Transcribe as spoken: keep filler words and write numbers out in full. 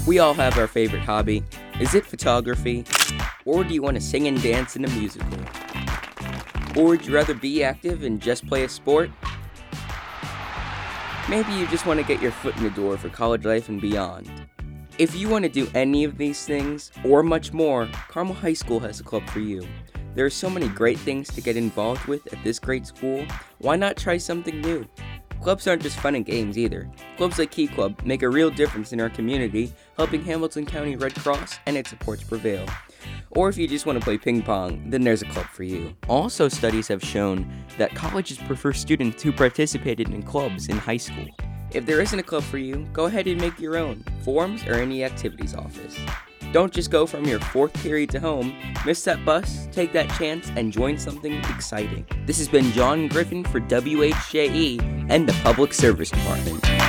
We all have our favorite hobby. Is it photography? Or do you want to sing and dance in a musical? Or would you rather be active and just play a sport? Maybe you just want to get your foot in the door for college life and beyond. If you want to do any of these things, or much more, Carmel High School has a club for you. There are so many great things to get involved with at this great school. Why not try something new? Clubs aren't just fun and games either. Clubs like Key Club make a real difference in our community, helping Hamilton County Red Cross and its supports prevail. Or if you just want to play ping pong, then there's a club for you. Also, studies have shown that colleges prefer students who participated in clubs in high school. If there isn't a club for you, go ahead and make your own. Forms or any activities office. Don't just go from your fourth period to home. Miss that bus, take that chance, and join something exciting. This has been John Griffin for W H J E and the Public Service Department.